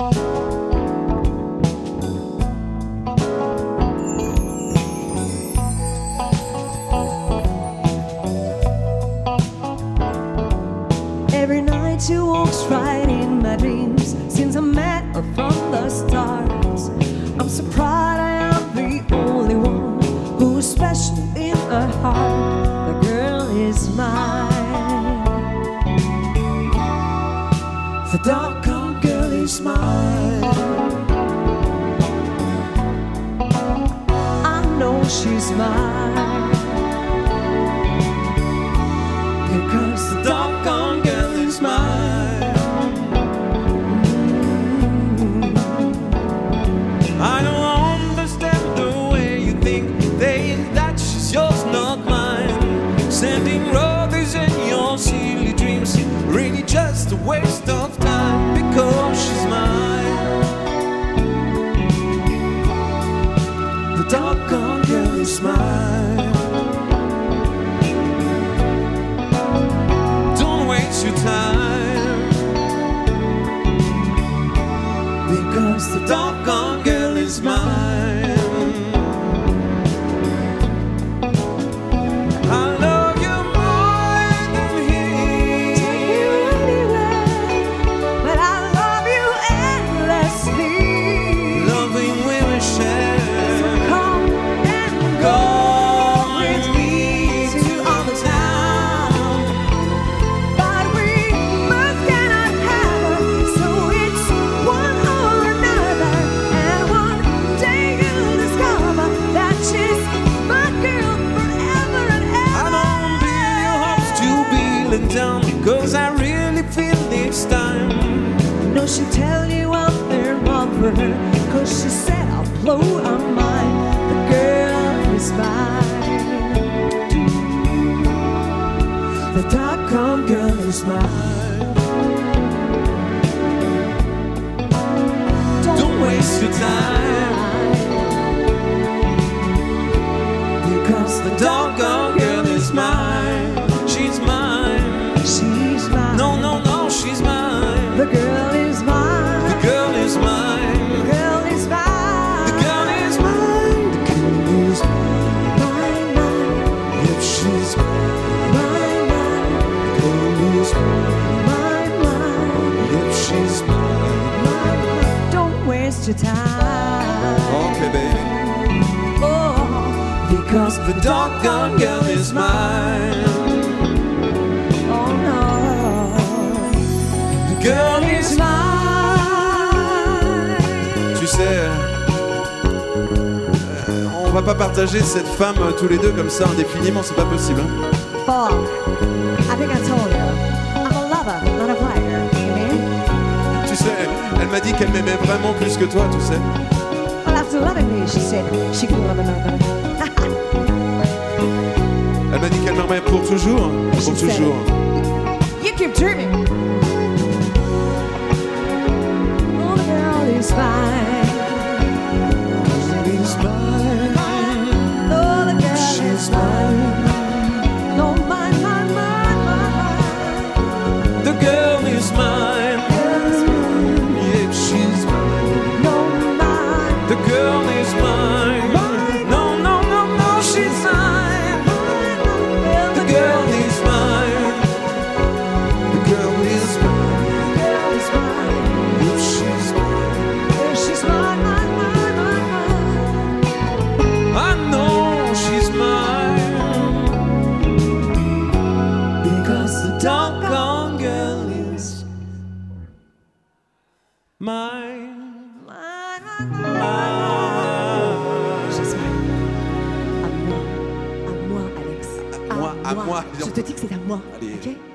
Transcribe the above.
Every night she walks right in my dreams. Since I met her from the start, I'm so proud I am the only one who's special in her heart. The girl is mine. The doggone girl is mine. I know she's mine because the doggone girl is mine. I don't understand the way you think that she's yours, not mine. Sending roses in your silly dreams, really just a waste of time because she's mine. The doggone girl is mine. Don't waste your time Because the doggone girl is mine. I love you more than him. take you anywhere, but I love you endlessly. Loving we will share. Come and Go go with me to all the town, but we both cannot have her, so it's one or another. And one day you'll discover that she's my girl forever and I don't build your hopes to be let down because I really feel this time. no, she'll tell you I'm their lover, 'cause she said I'll blow her mind. The girl is mine. The doggone girl is mine. Don't waste your time because the doggone girl is mine. She's mine. she's mine. No, no, no, she's mine. The girl is mine. The girl is mine. The girl is mine. The girl is mine. The girl is mine, mine. If she's Mine, mine. the girl is Mine, mine. if she's mine. Mine, mine. Don't waste your time. Okay, baby. Oh, because The doggone girl is mine. oh no, The girl is is mine. Tu sais, on va pas partager cette femme tous les deux comme ça indéfiniment, c'est pas possible. Hein. Bob, I think I told you, I'm a lover, not a fighter. Amen. Tu sais, elle m'a dit qu'elle m'aimait vraiment plus que toi, tu sais. Well, after loving me, she said she could love another. Elle m'a dit qu'elle m'aimerait pour toujours, pour She said toujours. You keep dreaming. Oh, the girl is fine. She's mine. Oh, the girl She's is mine. No, mine, mine, mine, mine. The girl is mine. Girl is mine. Yeah, she's mine. No, mine. The girl is mine. No, no, no, no, she's mine. The girl is mine. The girl is mine. Girl is mine. If she's mine. Yeah, she's mine, mine, mine, mine, mine. I know she's mine. Because the Doggone girl is mine. mine, mine, mine. She's mine. À moi, Alex. À moi. Je te dis que c'est à moi. Allez. Ok?